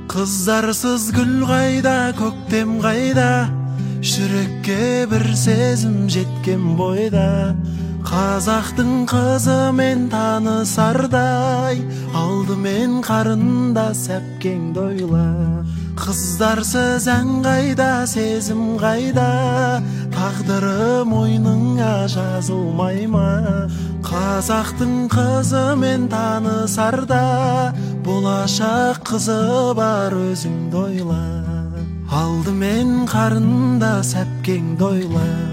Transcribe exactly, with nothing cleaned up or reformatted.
Қыздарсыз гүл қайда, көктем қайда, жүрекке бір сезім жеткен бойда. Қазақтың қызы мен танысардай, алдымен қарында сәпкеңді ойла. Қыздарсыз ән қайда, сезім қайда, тағдыры мойныңа жазылмай ма? Қазақтың қызы мен танысарда, болашақ қызы бар өзіңді ойла. Алдымен қарында сәпкеңді ойла.